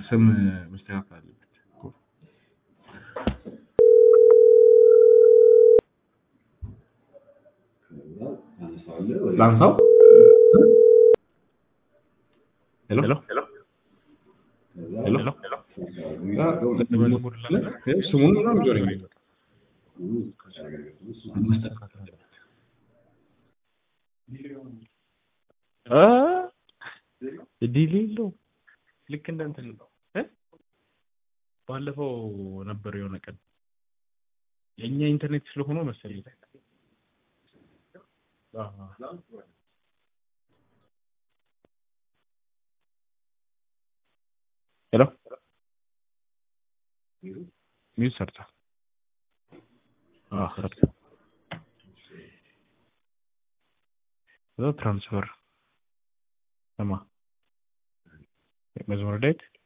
ስም መስተካከል አለበት እኮ። ላንሳው? ሄሎ ሄሎ ስሙን ነው ጆሪ ዲሊሎ ልክ እንደንትን ነው ባለፈው ነበር የሆነ ቀን የኛ ኢንተርኔት ስለሆነ መሰለኝ ሄሎ ሚውት ሰርታ ሰርታ ትራንስፈር ለማ መዝሙር ዳዊት